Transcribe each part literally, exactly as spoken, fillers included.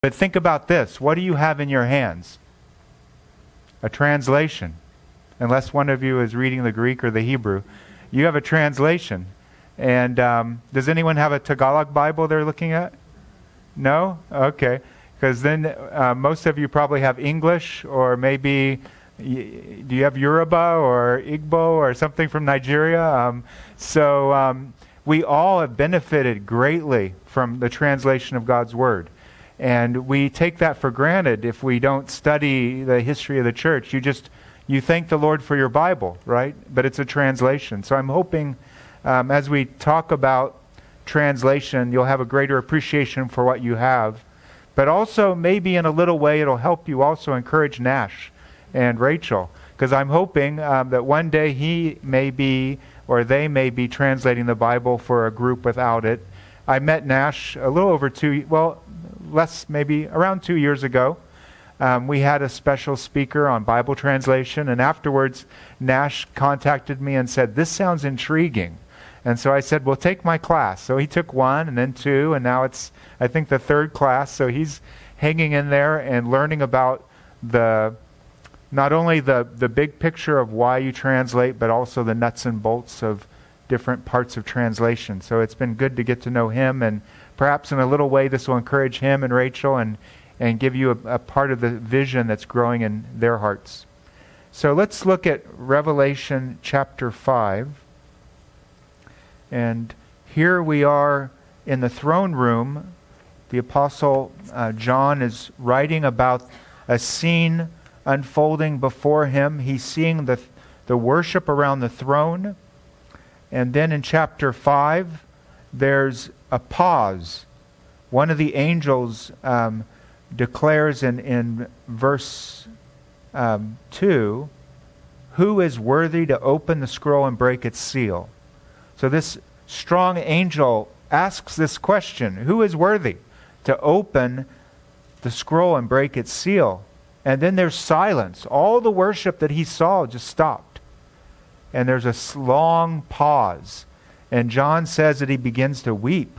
But think about this. What do you have in your hands? A translation. Unless one of you is reading the Greek or the Hebrew. You have a translation. And um, does anyone have a Tagalog Bible they're looking at? No? Okay. Because then uh, most of you probably have English, or maybe, y- do you have Yoruba or Igbo or something from Nigeria? Um, so um, we all have benefited greatly from the translation of God's Word. And we take that for granted if we don't study the history of the church. You just, you thank the Lord for your Bible, right? But it's a translation. So I'm hoping um, as we talk about translation, you'll have a greater appreciation for what you have. But also, maybe in a little way, it'll help you also encourage Nash and Rachel. Because I'm hoping um, that one day he may be, or they may be translating the Bible for a group without it. I met Nash a little over two, well, less, maybe around two years ago. Um, we had a special speaker on Bible translation, and afterwards, Nash contacted me and said, "This sounds intriguing." And so I said, "Well, take my class." So he took one, and then two, and now it's, I think, the third class. So he's hanging in there and learning about the, not only the, the big picture of why you translate, but also the nuts and bolts of different parts of translation. So it's been good to get to know him, and perhaps in a little way this will encourage him and Rachel and, and give you a, a part of the vision that's growing in their hearts. So let's look at Revelation chapter five. And here we are in the throne room. The Apostle uh, John is writing about a scene unfolding before him. He's seeing the, the worship around the throne. And then in chapter five, there's a pause. One of the angels um, declares in, in verse um, two, "Who is worthy to open the scroll and break its seal?" So this strong angel asks this question: who is worthy to open the scroll and break its seal? And then there's silence. All the worship that he saw just stopped. And there's a long pause. And John says that he begins to weep.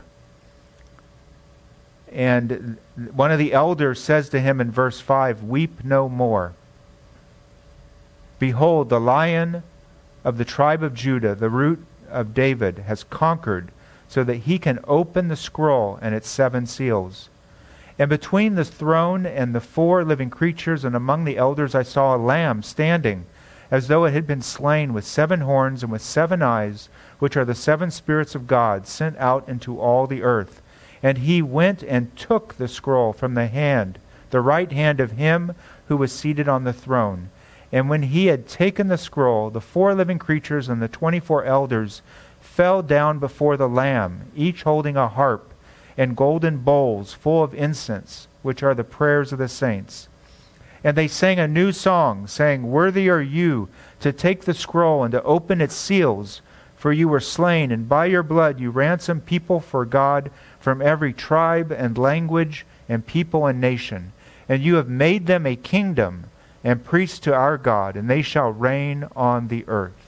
And one of the elders says to him in verse five, "Weep no more. Behold, the Lion of the tribe of Judah, the Root of David, has conquered, so that he can open the scroll and its seven seals." And between the throne and the four living creatures and among the elders I saw a lamb standing, as though it had been slain, with seven horns and with seven eyes, which are the seven spirits of God, sent out into all the earth. And he went and took the scroll from the hand, the right hand of him who was seated on the throne. And when he had taken the scroll, the four living creatures and the twenty-four elders fell down before the Lamb, each holding a harp and golden bowls full of incense, which are the prayers of the saints. And they sang a new song, saying, "Worthy are you to take the scroll and to open its seals, for you were slain, and by your blood you ransomed people for God from every tribe and language and people and nation. And you have made them a kingdom and priests to our God, and they shall reign on the earth."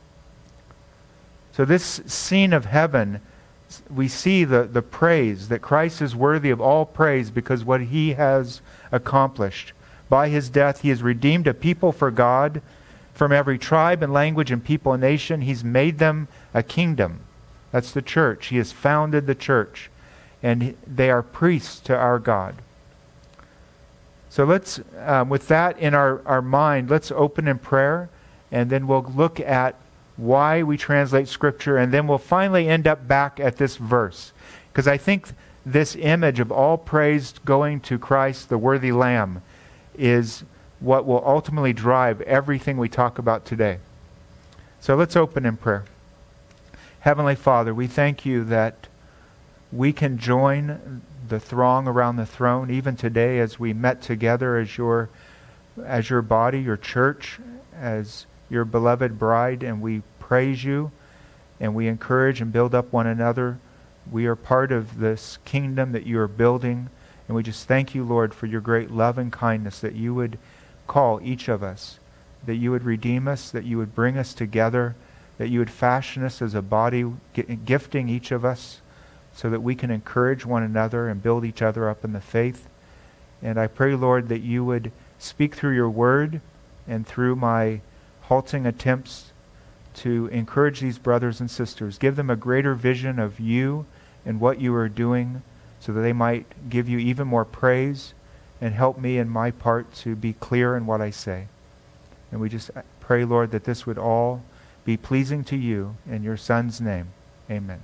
So this scene of heaven, we see the, the praise, that Christ is worthy of all praise because what he has accomplished. By his death, he has redeemed a people for God from every tribe and language and people and nation. He's made them a kingdom. That's the church. He has founded the church. And they are priests to our God. So let's, um, with that in our, our mind, let's open in prayer, and then we'll look at why we translate Scripture, and then we'll finally end up back at this verse. Because I think this image of all praise going to Christ, the worthy Lamb, is what will ultimately drive everything we talk about today. So let's open in prayer. Heavenly Father, we thank you that we can join the throng around the throne, even today as we met together as your, as your body, your church, as your beloved bride, and we praise you, and we encourage and build up one another. We are part of this kingdom that you are building, and we just thank you, Lord, for your great love and kindness, that you would call each of us, that you would redeem us, that you would bring us together, that you would fashion us as a body, gifting each of us so that we can encourage one another and build each other up in the faith. And I pray, Lord, that you would speak through your word and through my halting attempts to encourage these brothers and sisters. Give them a greater vision of you and what you are doing so that they might give you even more praise, and help me in my part to be clear in what I say. And we just pray, Lord, that this would all be pleasing to you in your Son's name. Amen.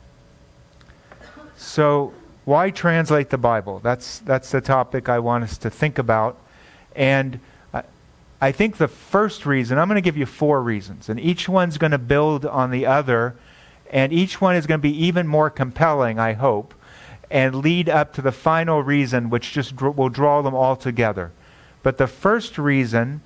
So, why translate the Bible? That's that's the topic I want us to think about. And I, I think the first reason, I'm going to give you four reasons, and each one's going to build on the other, and each one is going to be even more compelling, I hope, and lead up to the final reason, which just dr- will draw them all together. But the first reason,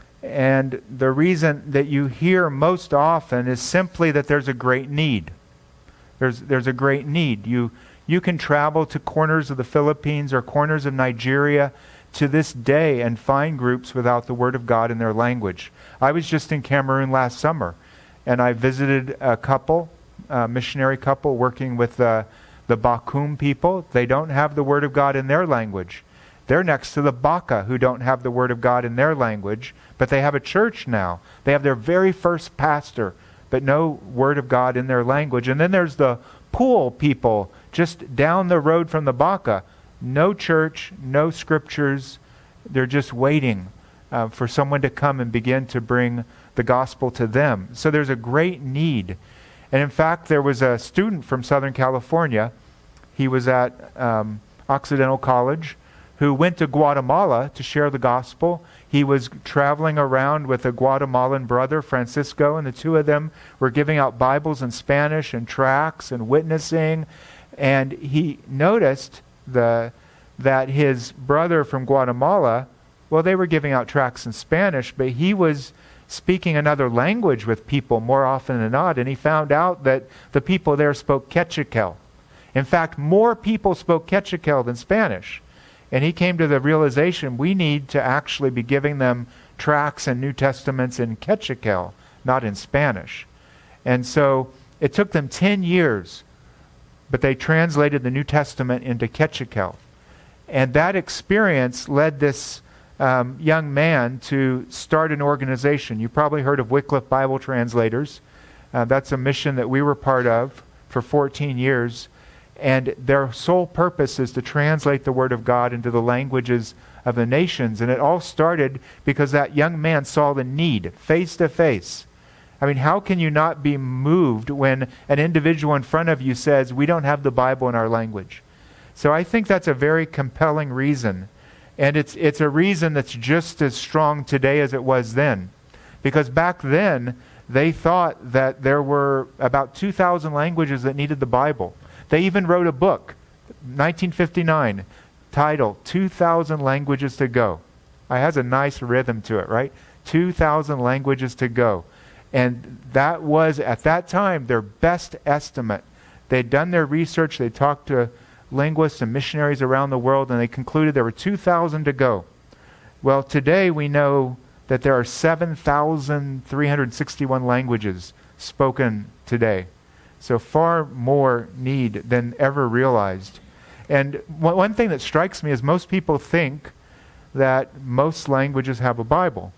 and the reason that you hear most often, is simply that there's a great need. There's there's a great need. You you can travel to corners of the Philippines or corners of Nigeria to this day and find groups without the Word of God in their language. I was just in Cameroon last summer, and I visited a couple, a missionary couple working with uh, the Bakum people. They don't have the Word of God in their language. They're next to the Baka, who don't have the Word of God in their language, but they have a church now. They have their very first pastor, but no Word of God in their language. And then there's the Pool people just down the road from the Baka. No church, no scriptures. They're just waiting uh, for someone to come and begin to bring the gospel to them. So there's a great need. And in fact, there was a student from Southern California. He was at um, Occidental College, who went to Guatemala to share the gospel. He was traveling around with a Guatemalan brother, Francisco, and the two of them were giving out Bibles in Spanish and tracts and witnessing. And he noticed the that his brother from Guatemala, well, they were giving out tracts in Spanish, but he was speaking another language with people more often than not, and he found out that the people there spoke Quechiquel. In fact, more people spoke Quechiquel than Spanish. And he came to the realization we need to actually be giving them tracts and New Testaments in Quechiquel, not in Spanish. And so it took them ten years, but they translated the New Testament into Quechiquel. And that experience led this um, young man to start an organization. You probably heard of Wycliffe Bible Translators. Uh, that's a mission that we were part of for fourteen years. And their sole purpose is to translate the Word of God into the languages of the nations. And it all started because that young man saw the need face to face. I mean, how can you not be moved when an individual in front of you says, we don't have the Bible in our language? So I think that's a very compelling reason. And it's it's a reason that's just as strong today as it was then. Because back then, they thought that there were about two thousand languages that needed the Bible. They even wrote a book, nineteen fifty-nine, titled two thousand Languages to Go. It has a nice rhythm to it, right? two thousand Languages to Go. And that was, at that time, their best estimate. They'd done their research, they talked to linguists and missionaries around the world, and they concluded there were two thousand to go. Well, today we know that there are seven thousand three hundred sixty-one languages spoken today. So far more need than ever realized. And one, one thing that strikes me is most people think that most languages have a Bible.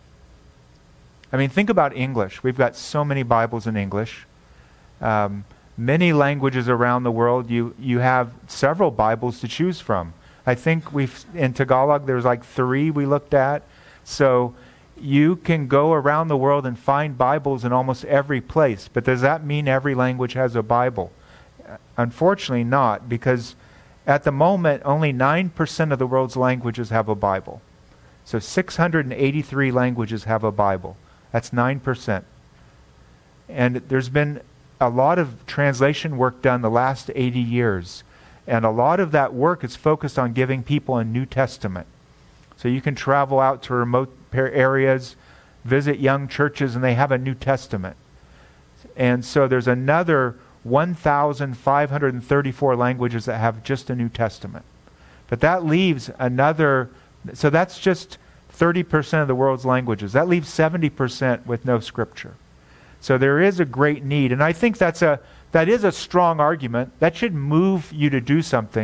I mean, think about English. We've got so many Bibles in English. Um, many languages around the world, you, you have several Bibles to choose from. I think we've in Tagalog, there's like three we looked at. So you can go around the world and find Bibles in almost every place. But does that mean every language has a Bible? Unfortunately not, because at the moment, only nine percent of the world's languages have a Bible. So six hundred eighty-three languages have a Bible. That's nine percent. And there's been a lot of translation work done the last eighty years. And a lot of that work is focused on giving people a New Testament. So you can travel out to remote areas, visit young churches, and they have a New Testament. And so there's another one thousand five hundred thirty-four languages that have just a New Testament. But that leaves another, so that's just thirty percent of the world's languages. That leaves seventy percent with no scripture. So there is a great need. And I think that's a that is a strong argument. That should move you to do something.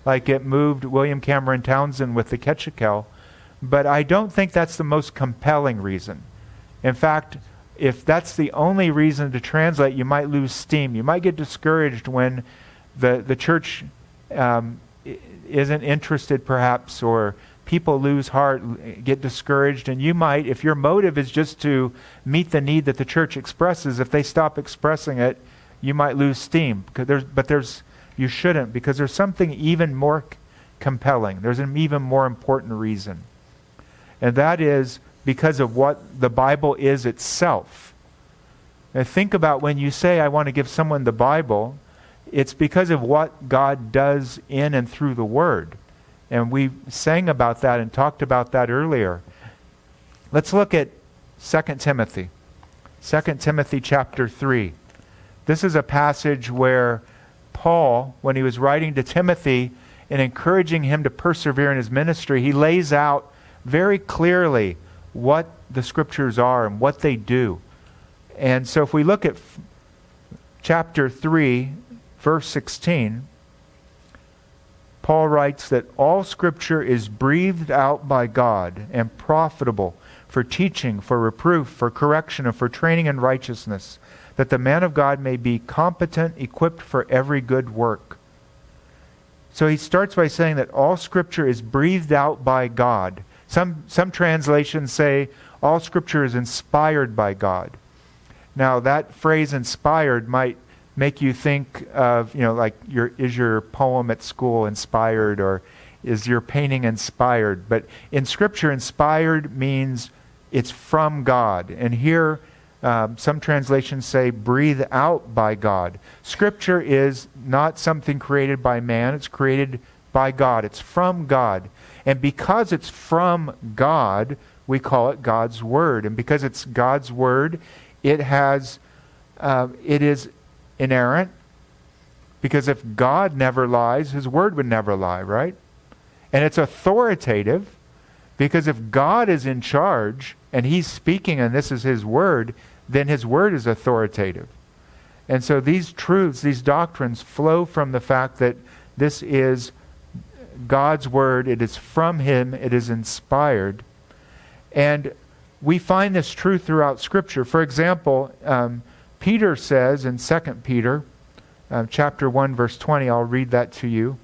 like it moved William Cameron Townsend with the Ketchikel, but I don't think that's the most compelling reason. In fact, if that's the only reason to translate, you might lose steam. You might get discouraged when the, the church um, isn't interested perhaps, or people lose heart, get discouraged, and you might, if your motive is just to meet the need that the church expresses, if they stop expressing it, you might lose steam. Because there's, but there's, you shouldn't, because there's something even more c- compelling. There's an even more important reason. And that is because of what the Bible is itself. Now think about when you say, I want to give someone the Bible, it's because of what God does in and through the Word. And we sang about that and talked about that earlier. Let's look at Second Timothy. Second Timothy chapter three. This is a passage where Paul, when he was writing to Timothy and encouraging him to persevere in his ministry, he lays out very clearly what the Scriptures are and what they do. And so if we look at f- chapter three, verse sixteen, Paul writes that all Scripture is breathed out by God and profitable for teaching, for reproof, for correction, and for training in righteousness, that the man of God may be competent, equipped for every good work. So he starts by saying that all Scripture is breathed out by God. Some, some translations say all Scripture is inspired by God. Now that phrase inspired might make you think of, you know, like your, is your poem at school inspired, or is your painting inspired? But in Scripture, inspired means it's from God. And here, um, some translations say breathed out by God. Scripture is not something created by man. It's created by God. It's from God. And because it's from God, we call it God's Word. And because it's God's Word, it has, uh, it is inerrant. Because if God never lies, His Word would never lie, right? And it's authoritative, because if God is in charge and He's speaking and this is His Word, then His Word is authoritative. And so these truths, these doctrines flow from the fact that this is God's Word, it is from Him, it is inspired. And we find this truth throughout Scripture. For example, um, Peter says in Second Peter, uh, chapter one, verse twenty, I'll read that to you.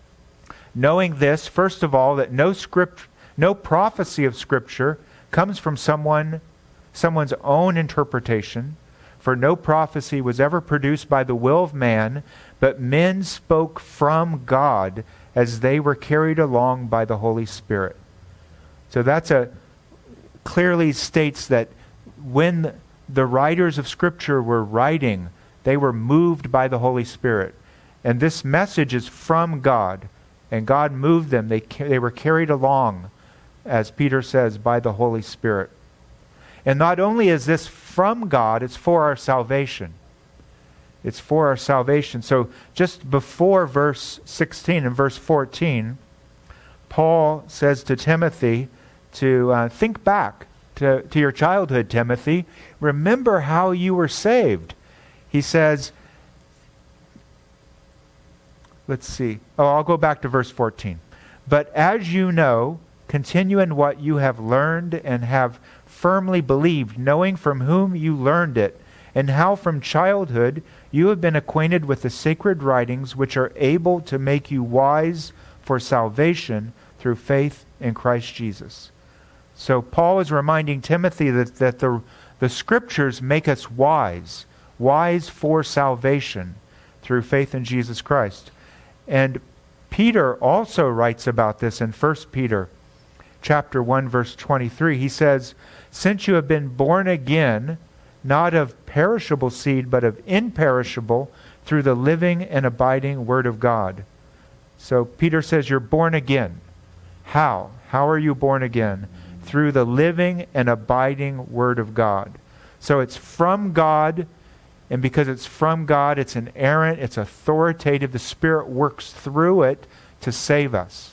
Knowing this, first of all, that no script, no prophecy of Scripture comes from someone, someone's own interpretation, for no prophecy was ever produced by the will of man, but men spoke from God as they were carried along by the Holy Spirit. So that's a clearly states that when the writers of Scripture were writing, they were moved by the Holy Spirit. And this message is from God, and God moved them. They, they were carried along, as Peter says, by the Holy Spirit. And not only is this from God, it's for our salvation. It's for our salvation. So just before verse sixteen and verse fourteen, Paul says to Timothy to uh, think back to, to your childhood, Timothy. Remember how you were saved. He says, let's see. Oh, I'll go back to verse fourteen. But as you know, continue in what you have learned and have firmly believed, knowing from whom you learned it, and how from childhood you have been acquainted with the sacred writings, which are able to make you wise for salvation through faith in Christ Jesus. So Paul is reminding Timothy that, that the, the Scriptures make us wise, wise for salvation through faith in Jesus Christ. And Peter also writes about this in First Peter chapter one, verse twenty-three. He says, since you have been born again, not of perishable seed, but of imperishable, through the living and abiding Word of God. So Peter says you're born again. How? How are you born again? Through the living and abiding Word of God. So it's from God, and because it's from God, it's inerrant, it's authoritative. The Spirit works through it to save us.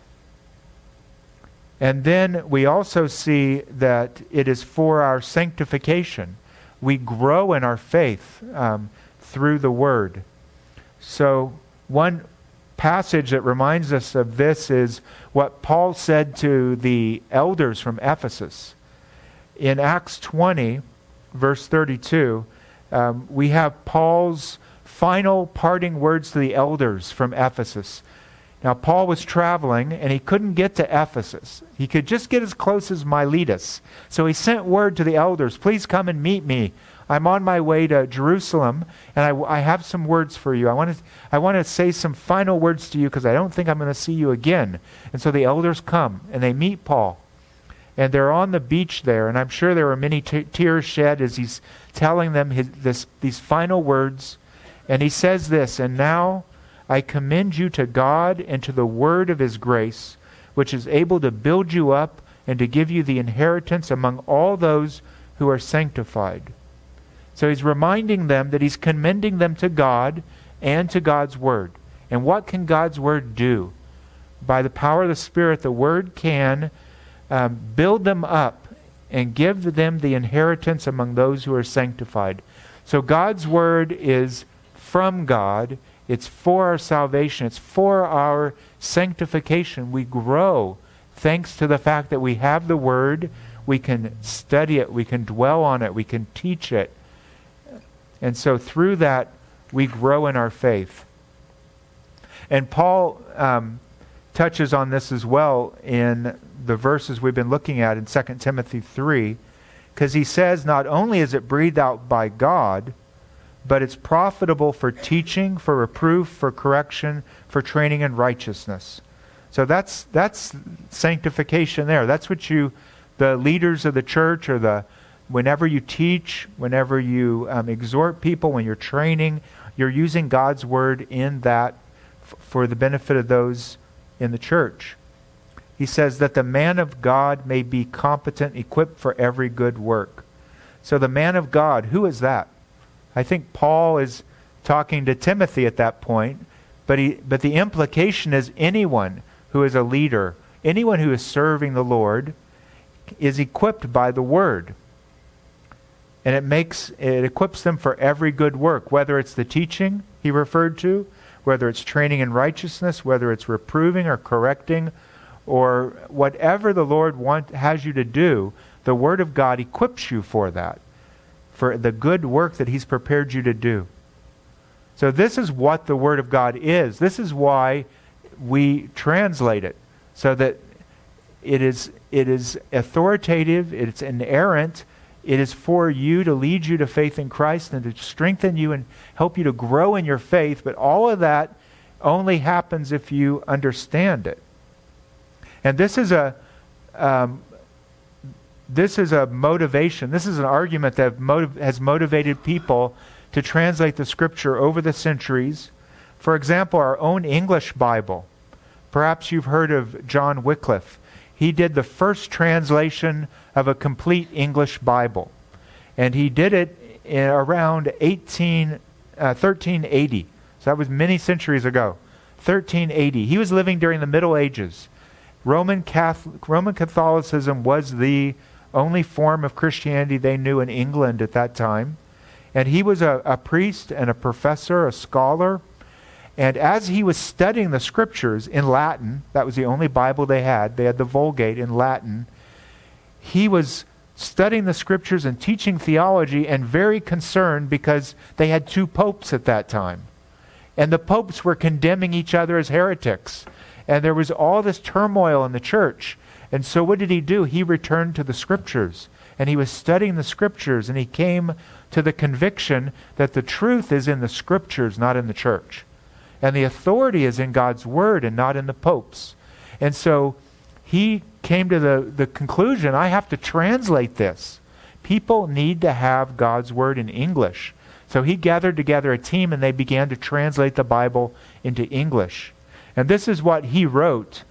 And then we also see that it is for our sanctification. We grow in our faith um, through the Word. So one passage that reminds us of this is what Paul said to the elders from Ephesus. In Acts twenty, verse thirty-two, um, we have Paul's final parting words to the elders from Ephesus. Now, Paul was traveling, and he couldn't get to Ephesus. He could just get as close as Miletus. So he sent word to the elders, please come and meet me. I'm on my way to Jerusalem, and I, I have some words for you. I want to I want to say some final words to you because I don't think I'm going to see you again. And so the elders come, and they meet Paul. And they're on the beach there, and I'm sure there were many t- tears shed as he's telling them his, this, these final words. And he says this, and now I commend you to God and to the word of his grace, which is able to build you up and to give you the inheritance among all those who are sanctified. So he's reminding them that he's commending them to God and to God's word. And what can God's word do? By the power of the Spirit, the word can um, build them up and give them the inheritance among those who are sanctified. So God's word is from God. It's for our salvation. It's for our sanctification. We grow thanks to the fact that we have the word. We can study it. We can dwell on it. We can teach it. And so through that, we grow in our faith. And Paul um, touches on this as well in the verses we've been looking at in Second Timothy three, because he says not only is it breathed out by God, but it's profitable for teaching, for reproof, for correction, for training in righteousness. So that's that's sanctification there. That's what you, the leaders of the church, or the whenever you teach, whenever you um, exhort people, when you're training, you're using God's word in that f- for the benefit of those in the church. He says that the man of God may be competent, equipped for every good work. So the man of God, who is that? I think Paul is talking to Timothy at that point, but he, but the implication is anyone who is a leader, anyone who is serving the Lord, is equipped by the word. And it makes it equips them for every good work, whether it's the teaching he referred to, whether it's training in righteousness, whether it's reproving or correcting, or whatever the Lord want, has you to do, the Word of God equips you for that, for the good work that he's prepared you to do. So this is what the Word of God is. This is why we translate it, so that it is it is authoritative, it's inerrant. It is for you to lead you to faith in Christ and to strengthen you and help you to grow in your faith. But all of that only happens if you understand it. And this is a um, this is a motivation. This is an argument that motiv- has motivated people to translate the Scripture over the centuries. For example, our own English Bible. Perhaps you've heard of John Wycliffe. He did the first translation of a complete English Bible. And he did it in around eighteen, uh, thirteen eighty. So that was many centuries ago. thirteen eighty. He was living during the Middle Ages. Roman Catholic, Roman Catholicism was the only form of Christianity they knew in England at that time. And he was a, a priest and a professor, a scholar. And as he was studying the Scriptures in Latin, that was the only Bible they had, they had the Vulgate in Latin, he was studying the Scriptures and teaching theology and very concerned because they had two popes at that time. And the popes were condemning each other as heretics. And there was all this turmoil in the church. And so what did he do? He returned to the Scriptures. And he was studying the Scriptures, and he came to the conviction that the truth is in the Scriptures, not in the church. And the authority is in God's Word and not in the popes. And so he came to the, the conclusion, I have to translate this. People need to have God's Word in English. So he gathered together a team, and they began to translate the Bible into English. And this is what he wrote.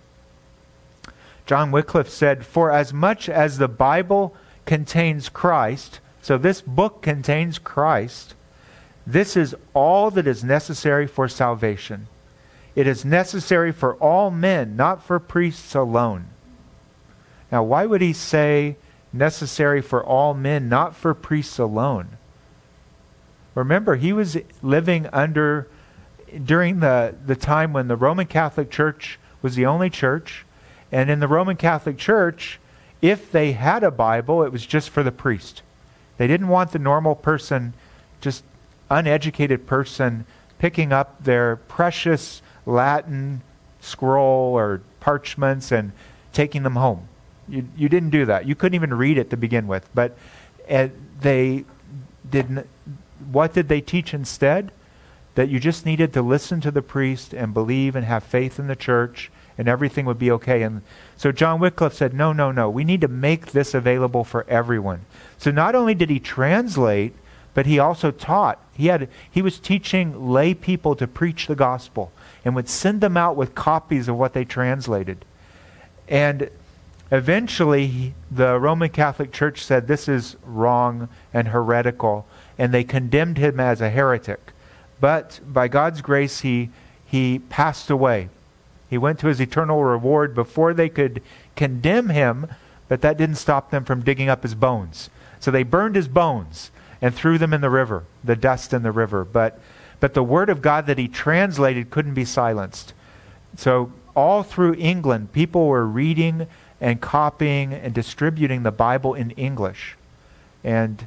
John Wycliffe said, "For as much as the Bible contains Christ," so this book contains Christ, "this is all that is necessary for salvation. It is necessary for all men, not for priests alone." Now, why would he say necessary for all men, not for priests alone? Remember, he was living under during the, the time when the Roman Catholic Church was the only church, and in the Roman Catholic Church, if they had a Bible, it was just for the priest. They didn't want the normal person, just uneducated person, picking up their precious Latin scroll or parchments and taking them home. You, you didn't do that. You couldn't even read it to begin with. But uh, they didn't. What did they teach instead? That you just needed to listen to the priest and believe and have faith in the church, and everything would be okay. And so John Wycliffe said, no, no, no. We need to make this available for everyone. So not only did he translate, but he also taught. He had he was teaching lay people to preach the gospel and would send them out with copies of what they translated. And eventually, he, the Roman Catholic Church said this is wrong and heretical, and they condemned him as a heretic. But by God's grace, he he passed away. He went to his eternal reward before they could condemn him, but that didn't stop them from digging up his bones. So they burned his bones and threw them in the river, the dust in the river. But but the word of God that he translated couldn't be silenced. So all through England, people were reading and copying and distributing the Bible in English. And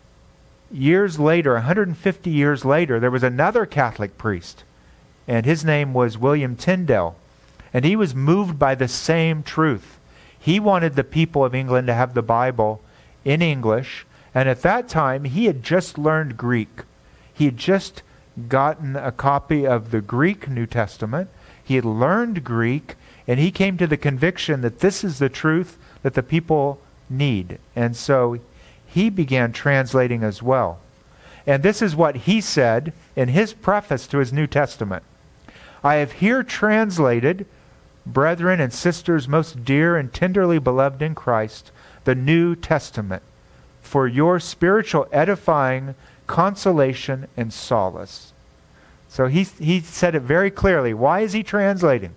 years later, one hundred fifty years later, there was another Catholic priest, and his name was William Tyndale. And he was moved by the same truth. He wanted the people of England to have the Bible in English, and at that time, he had just learned Greek. He had just gotten a copy of the Greek New Testament. He had learned Greek, and he came to the conviction that this is the truth that the people need. And so he began translating as well. And this is what he said in his preface to his New Testament. I have here translated, brethren and sisters most dear and tenderly beloved in Christ, the New Testament, for your spiritual edifying, consolation, and solace. So he, he said it very clearly. Why is he translating?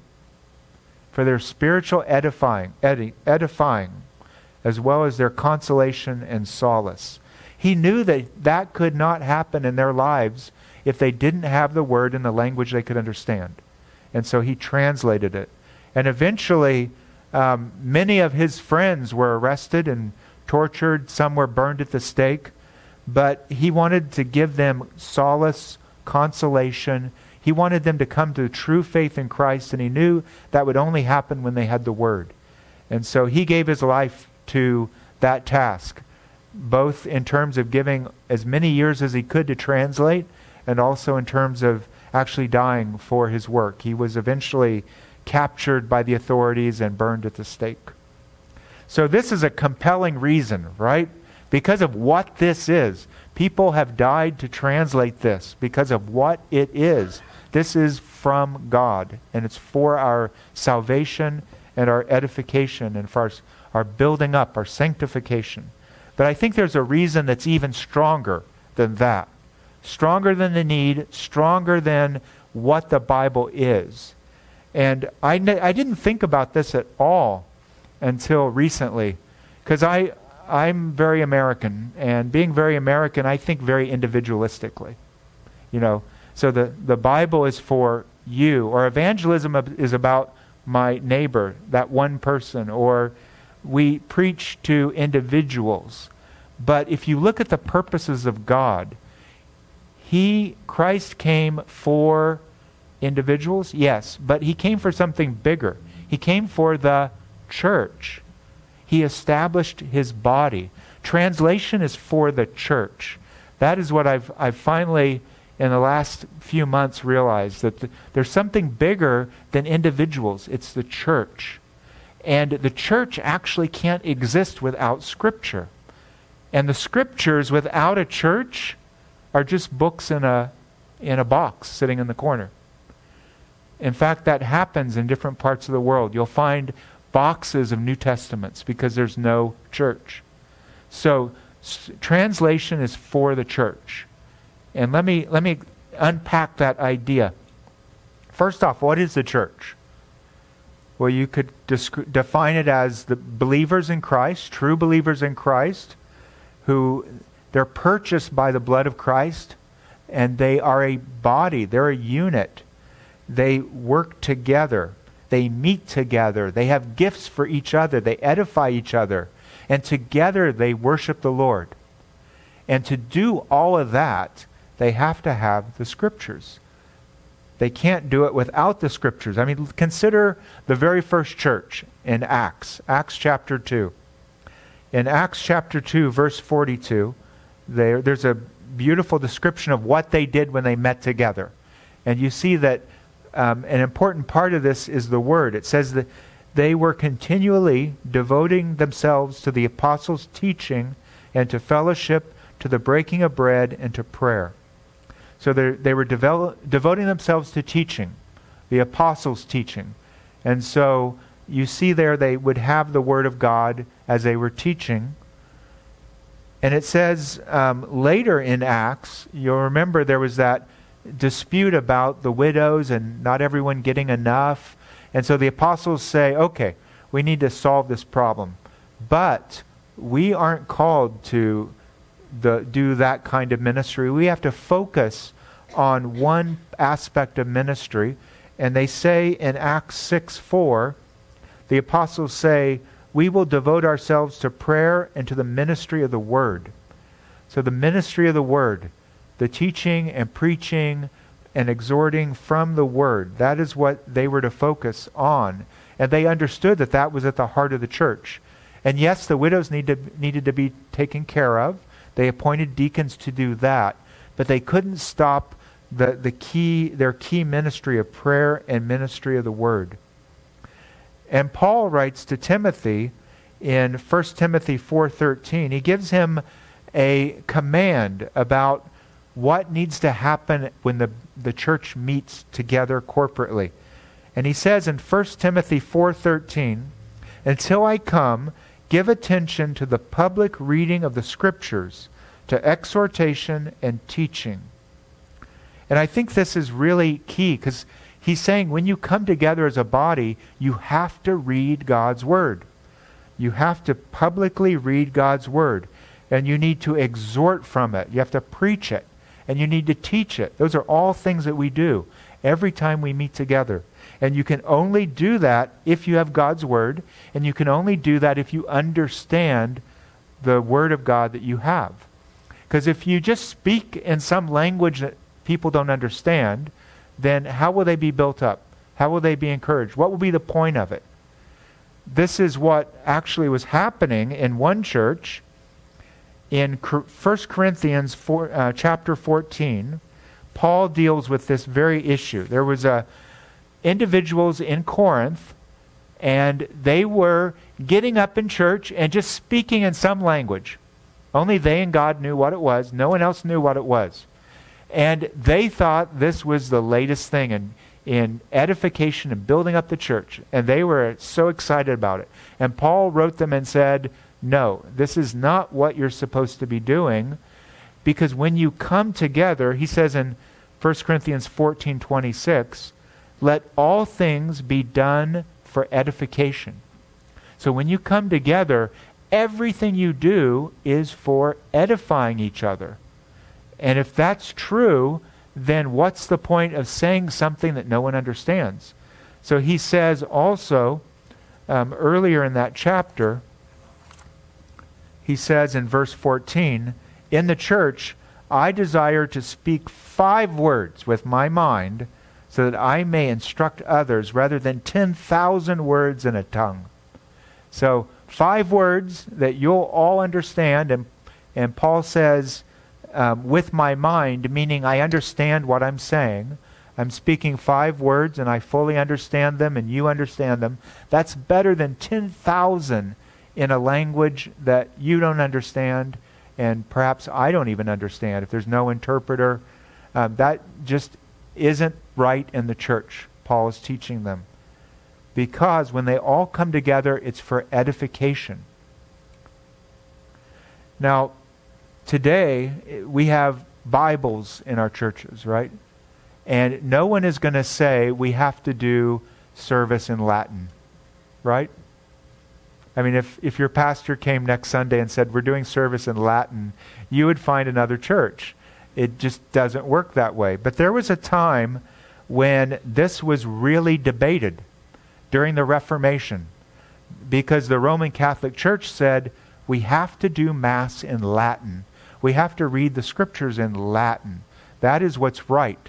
For their spiritual edifying, edi- edifying, as well as their consolation and solace. He knew that that could not happen in their lives if they didn't have the word in the language they could understand. And so he translated it. And eventually, um, many of his friends were arrested and tortured. Some were burned at the stake. But he wanted to give them solace, consolation. He wanted them to come to true faith in Christ, and he knew that would only happen when they had the Word. And so he gave his life to that task, both in terms of giving as many years as he could to translate, and also in terms of actually dying for his work. He was eventually captured by the authorities and burned at the stake. So this is a compelling reason, right? Because of what this is. People have died to translate this because of what it is. This is from God, and it's for our salvation and our edification and for our, our building up, our sanctification. But I think there's a reason that's even stronger than that. Stronger than the need, stronger than what the Bible is. And I, I didn't think about this at all until recently, because I, I'm very American, and being very American, I think very individualistically. You know, so the, the Bible is for you, or evangelism is about my neighbor, that one person, or we preach to individuals. But if you look at the purposes of God, He, Christ came for individuals, yes, but He came for something bigger. He came for the church. He established His body. Translation is for the church. That is what I've I've finally, in the last few months, realized, that the, there's something bigger than individuals. It's the church. And the church actually can't exist without Scripture. And the Scriptures without a church are just books in a in a box sitting in the corner. In fact, that happens in different parts of the world. You'll find boxes of New Testaments because there's no church. So s- translation is for the church. And let me let me unpack that idea. First off, what is the church? Well, you could disc- define it as the believers in Christ, true believers in Christ, who they're purchased by the blood of Christ, and they are a body. They're a unit. They work together. They meet together. They have gifts for each other. They edify each other. And together they worship the Lord. And to do all of that, they have to have the Scriptures. They can't do it without the Scriptures. I mean, consider the very first church in Acts, Acts chapter two. In Acts chapter two, verse forty-two, there, there's a beautiful description of what they did when they met together. And you see that um, an important part of this is the Word. It says that they were continually devoting themselves to the apostles' teaching and to fellowship, to the breaking of bread, and to prayer. So they were develop, devoting themselves to teaching, the apostles' teaching. And so you see there they would have the Word of God as they were teaching. And it says um, later in Acts, you'll remember there was that dispute about the widows and not everyone getting enough. And so the apostles say, okay, we need to solve this problem. But we aren't called to the, do that kind of ministry. We have to focus on one aspect of ministry. And they say in Acts six four, the apostles say, we will devote ourselves to prayer and to the ministry of the Word. So the ministry of the Word, the teaching and preaching and exhorting from the Word, that is what they were to focus on. And they understood that that was at the heart of the church. And yes, the widows need to, needed to be taken care of. They appointed deacons to do that. But they couldn't stop the, the key, their key ministry of prayer and ministry of the Word. And Paul writes to Timothy in First Timothy four thirteen, he gives him a command about what needs to happen when the, the church meets together corporately. And he says in First Timothy four thirteen, until I come, give attention to the public reading of the Scriptures, to exhortation and teaching. And I think this is really key, because he's saying when you come together as a body, you have to read God's Word. You have to publicly read God's Word. And you need to exhort from it. You have to preach it. And you need to teach it. Those are all things that we do every time we meet together. And you can only do that if you have God's Word. And you can only do that if you understand the Word of God that you have. Because if you just speak in some language that people don't understand, then how will they be built up? How will they be encouraged? What will be the point of it? This is what actually was happening in one church. In First Corinthians four, uh, chapter fourteen, Paul deals with this very issue. There was a individuals in Corinth, and they were getting up in church and just speaking in some language. Only they and God knew what it was. No one else knew what it was. And they thought this was the latest thing in, in edification and building up the church. And they were so excited about it. And Paul wrote them and said, no, this is not what you're supposed to be doing. Because when you come together, he says in First Corinthians fourteen twenty-six, let all things be done for edification. So when you come together, everything you do is for edifying each other. And if that's true, then what's the point of saying something that no one understands? So he says also, um, earlier in that chapter, he says in verse fourteen, in the church, I desire to speak five words with my mind so that I may instruct others rather than ten thousand words in a tongue. So five words that you'll all understand. And, and Paul says, um, with my mind, meaning I understand what I'm saying. I'm speaking five words and I fully understand them and you understand them. That's better than ten thousand in a language that you don't understand and perhaps I don't even understand. If there's no interpreter, um, that just isn't right in the church, Paul is teaching them. Because when they all come together, it's for edification. Now, today, we have Bibles in our churches, right? And no one is going to say we have to do service in Latin, right? I mean, if, if your pastor came next Sunday and said, we're doing service in Latin, you would find another church. it just doesn't work that way. But there was a time when this was really debated during the Reformation, because the Roman Catholic Church said, we have to do Mass in Latin. We have to read the Scriptures in Latin. That is what's right.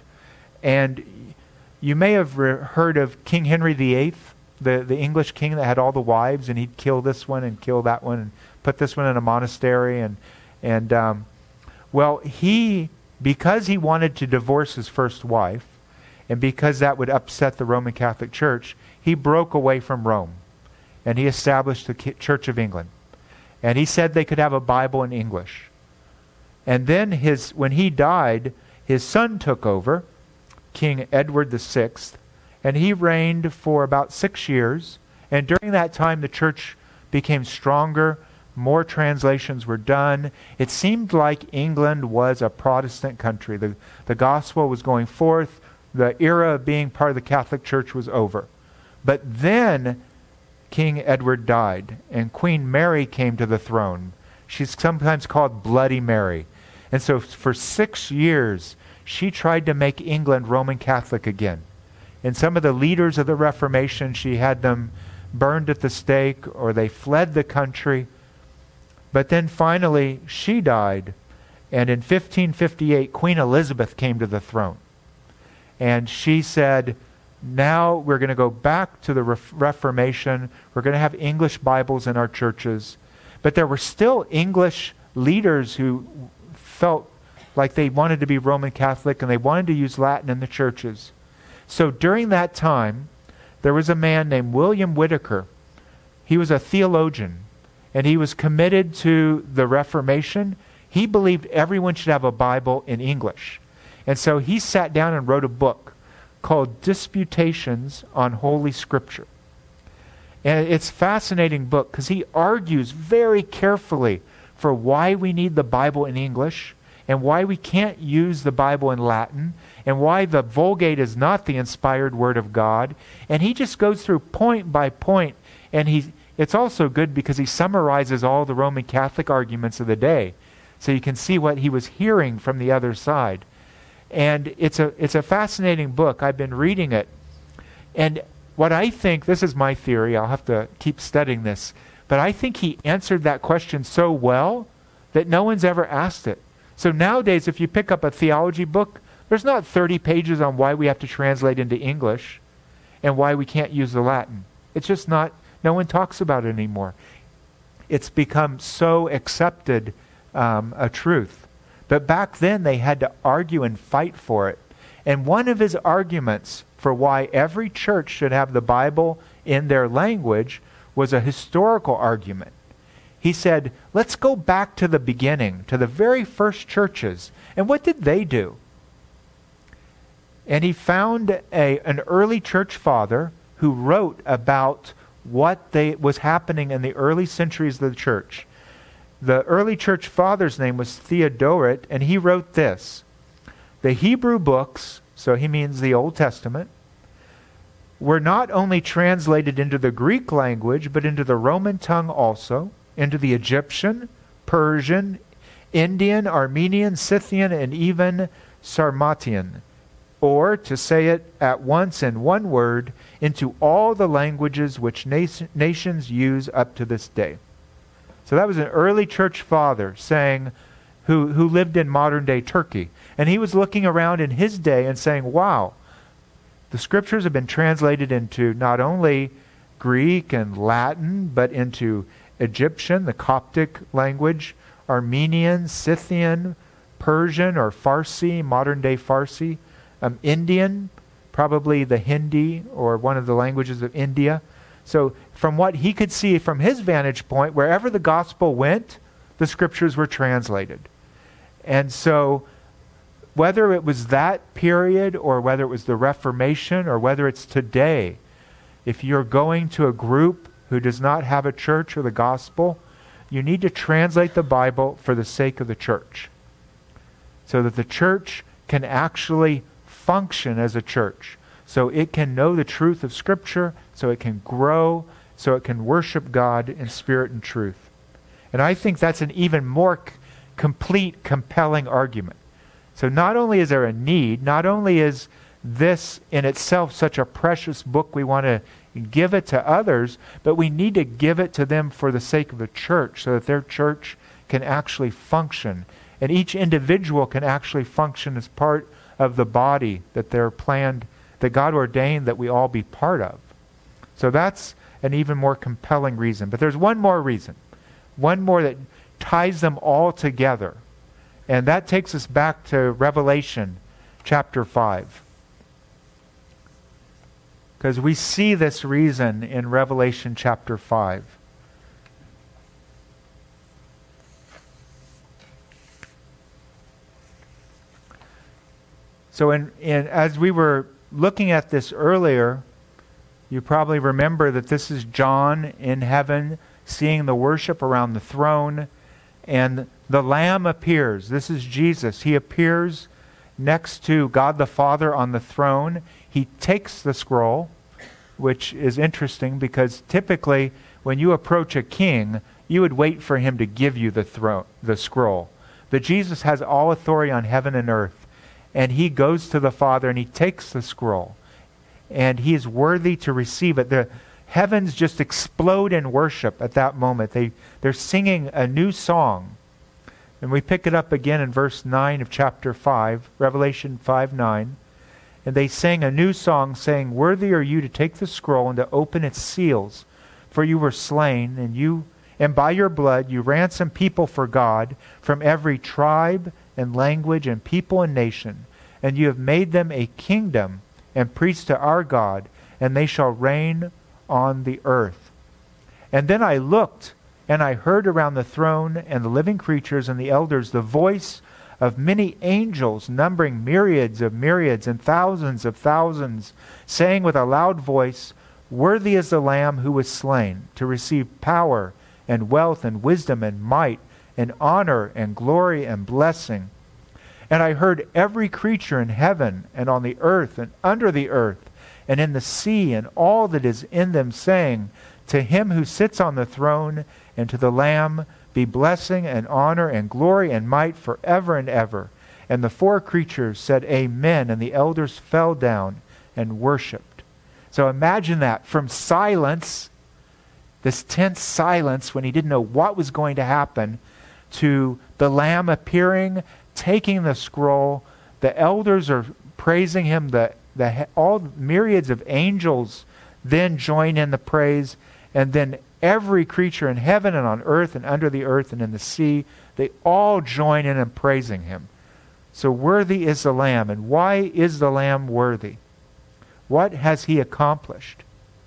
And you may have re- heard of King Henry the Eighth, the, the English king that had all the wives, and he'd kill this one and kill that one and put this one in a monastery. And, and um, well, he, because he wanted to divorce his first wife, and because that would upset the Roman Catholic Church, he broke away from Rome, and he established the Church of England. And he said they could have a Bible in English. And then his, when he died, his son took over, King Edward the Sixth, and he reigned for about six years. And during that time, the church became stronger. More translations were done. It seemed like England was a Protestant country. The, the gospel was going forth. The era of being part of the Catholic Church was over. But then King Edward died, and Queen Mary came to the throne. She's sometimes called Bloody Mary. And so for six years, she tried to make England Roman Catholic again. And some of the leaders of the Reformation, she had them burned at the stake, or they fled the country. But then finally, she died. And in fifteen fifty-eight, Queen Elizabeth came to the throne. And she said, now we're going to go back to the Re- Reformation. We're going to have English Bibles in our churches. But there were still English leaders who felt like they wanted to be Roman Catholic, and they wanted to use Latin in the churches. So during that time, there was a man named William Whitaker. He was a theologian, and he was committed to the Reformation. He believed everyone should have a Bible in English. And so he sat down and wrote a book called Disputations on Holy Scripture. And it's a fascinating book because he argues very carefully for why we need the Bible in English, and why we can't use the Bible in Latin, and why the Vulgate is not the inspired Word of God. And he just goes through point by point, and he it's also good because he summarizes all the Roman Catholic arguments of the day. So you can see what he was hearing from the other side. And it's a it's a fascinating book. I've been reading it. And what I think, this is my theory, I'll have to keep studying this, but I think he answered that question so well that no one's ever asked it. So nowadays, if you pick up a theology book, there's not thirty pages on why we have to translate into English and why we can't use the Latin. It's just not, no one talks about it anymore. It's become so accepted um, a truth. But back then, they had to argue and fight for it. And one of his arguments for why every church should have the Bible in their language was a historical argument. He said, let's go back to the beginning, to the very first churches. And what did they do? And he found a, an early church father who wrote about what they, was happening in the early centuries of the church. The early church father's name was Theodoret, and he wrote this: the Hebrew books, so he means the Old Testament, were not only translated into the Greek language, but into the Roman tongue also, into the Egyptian, Persian, Indian, Armenian, Scythian, and even Sarmatian. Or, to say it at once in one word, into all the languages which nation, nations use up to this day. So that was an early church father saying, who, who lived in modern-day Turkey. And he was looking around in his day and saying, wow, the scriptures have been translated into not only Greek and Latin, but into Egyptian, the Coptic language, Armenian, Scythian, Persian or Farsi, modern-day Farsi, um, Indian, probably the Hindi or one of the languages of India. So from what he could see from his vantage point, wherever the gospel went, the scriptures were translated. And so whether it was that period or whether it was the Reformation or whether it's today, if you're going to a group who does not have a church or the gospel, you need to translate the Bible for the sake of the church, so that the church can actually function as a church, so it can know the truth of Scripture, so it can grow, so it can worship God in spirit and truth. And I think that's an even more c- complete, compelling argument. So not only is there a need, not only is this in itself such a precious book, we want to give it to others, but we need to give it to them for the sake of the church, so that their church can actually function. And each individual can actually function as part of the body that they're planned, that God ordained that we all be part of. So that's an even more compelling reason. But there's one more reason. One more that ties them all together. And that takes us back to Revelation chapter five. Because we see this reason in Revelation chapter five. So in, in, as we were looking at this earlier, you probably remember that this is John in heaven seeing the worship around the throne, and the Lamb appears. This is Jesus. He appears next to God the Father on the throne. He takes the scroll, which is interesting because typically when you approach a king, you would wait for him to give you the throne, the scroll. But Jesus has all authority on heaven and earth, and he goes to the Father and he takes the scroll, and he is worthy to receive it. The heavens just explode in worship at that moment. They, they're singing a new song. And we pick it up again in verse nine of chapter five, Revelation five nine. And they sang a new song, saying, "Worthy are you to take the scroll and to open its seals, for you were slain, and you and by your blood you ransomed people for God from every tribe and language and people and nation. And you have made them a kingdom and priests to our God, and they shall reign on the earth." And then I looked, and I heard around the throne and the living creatures and the elders the voice of many angels, numbering myriads of myriads and thousands of thousands, saying with a loud voice, "Worthy is the Lamb who was slain to receive power and wealth and wisdom and might and honor and glory and blessing." And I heard every creature in heaven and on the earth and under the earth and in the sea and all that is in them, saying, "To him who sits on the throne and to the Lamb be blessing and honor and glory and might forever and ever." And the four creatures said, "Amen." And the elders fell down and worshipped. So imagine that, from silence, this tense silence when he didn't know what was going to happen, to the Lamb appearing, taking the scroll. The elders are praising him. The, the all myriads of angels then join in the praise. And then every creature in heaven and on earth and under the earth and in the sea, they all join in in praising him. So worthy is the Lamb. And why is the Lamb worthy? What has he accomplished?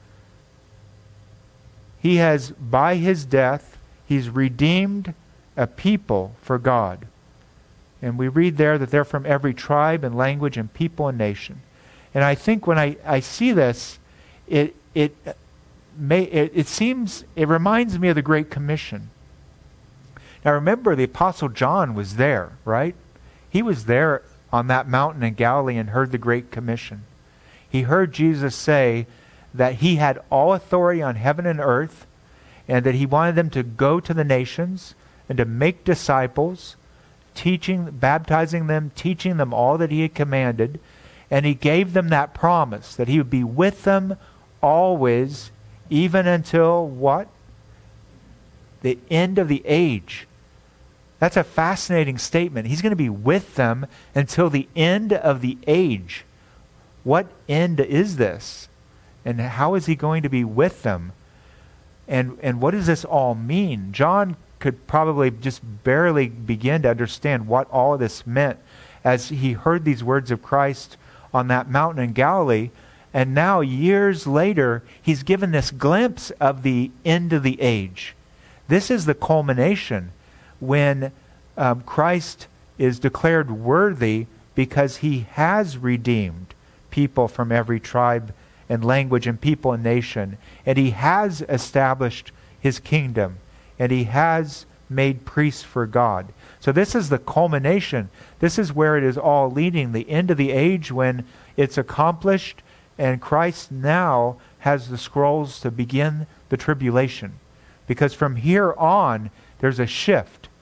He has, by his death, he's redeemed a people for God. And we read there that they're from every tribe and language and people and nation. And I think when I, I see this, it it may it, it seems it reminds me of the Great Commission. Now remember, the Apostle John was there, right? He was there on that mountain in Galilee and heard the Great Commission. He heard Jesus say that he had all authority on heaven and earth, and that he wanted them to go to the nations and to make disciples, teaching, baptizing them, teaching them all that he had commanded. And he gave them that promise that he would be with them always, even until what? The end of the age. That's a fascinating statement. He's going to be with them until the end of the age. What end is this? And how is he going to be with them? And and what does this all mean? John could probably just barely begin to understand what all of this meant as he heard these words of Christ on that mountain in Galilee. And now, years later, he's given this glimpse of the end of the age. This is the culmination when um, Christ is declared worthy because he has redeemed people from every tribe and language and people and nation. And he has established his kingdom. And he has made priests for God. So this is the culmination. This is where it is all leading. The end of the age, when it's accomplished and Christ now has the scrolls to begin the tribulation. Because from here on, there's a shift.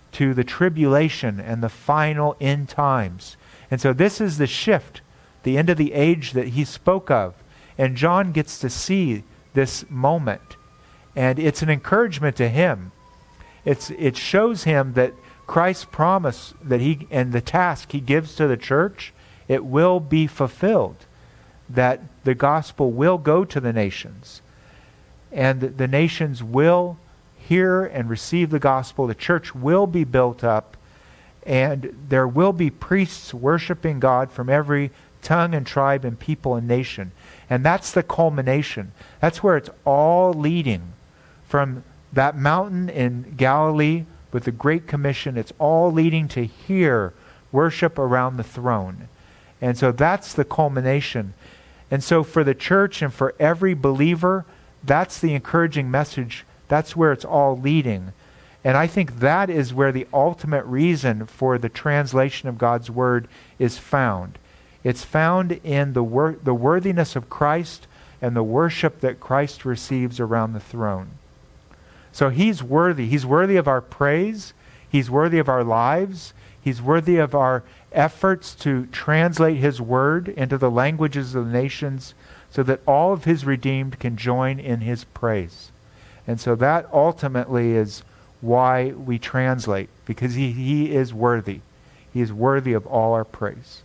to the tribulation and the final end times. And so this is the shift, the end of the age that he spoke of. And John gets to see this moment. And it's an encouragement to him. It's, it shows him that Christ's promise that he and the task he gives to the church, it will be fulfilled. That the gospel will go to the nations. And the nations will hear and receive the gospel. The church will be built up. And there will be priests worshiping God from every tongue and tribe and people and nation. And that's the culmination. That's where it's all leading. From that mountain in Galilee with the Great Commission, it's all leading to here, worship around the throne. And so that's the culmination. And so for the church and for every believer, that's the encouraging message. That's where it's all leading. And I think that is where the ultimate reason for the translation of God's Word is found. It's found in the wor- the worthiness of Christ and the worship that Christ receives around the throne. So He's worthy. He's worthy of our praise. He's worthy of our lives. He's worthy of our efforts to translate His Word into the languages of the nations so that all of His redeemed can join in His praise. And so that ultimately is why we translate, because he, he is worthy. He is worthy of all our praise.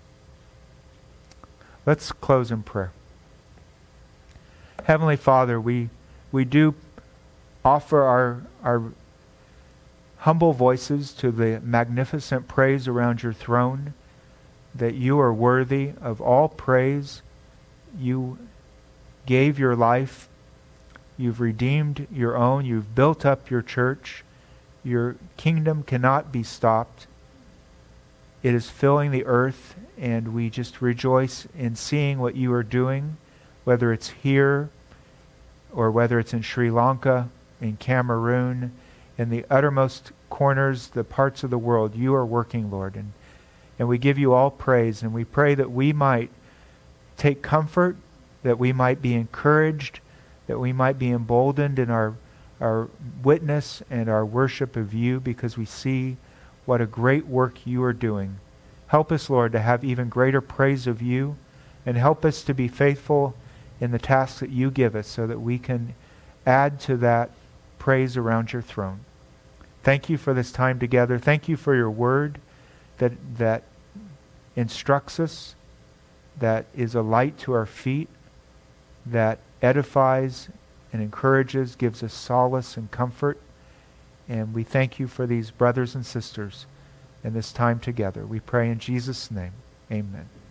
Let's close in prayer. Heavenly Father, we we do offer our our humble voices to the magnificent praise around your throne, that you are worthy of all praise. You gave your life. You've redeemed your own. You've built up your church. Your kingdom cannot be stopped. It is filling the earth, and we just rejoice in seeing what you are doing, whether it's here or whether it's in Sri Lanka, in Cameroon, in the uttermost corners, the parts of the world. You are working, Lord, and, and we give you all praise, and we pray that we might take comfort, that we might be encouraged, that we might be emboldened in our our witness and our worship of you, because we see what a great work you are doing. Help us, Lord, to have even greater praise of you, and help us to be faithful in the tasks that you give us so that we can add to that praise around your throne. Thank you for this time together. Thank you for your word that, that instructs us, that is a light to our feet, that edifies and encourages, gives us solace and comfort. And we thank you for these brothers and sisters in this time together. We pray in Jesus' name. Amen.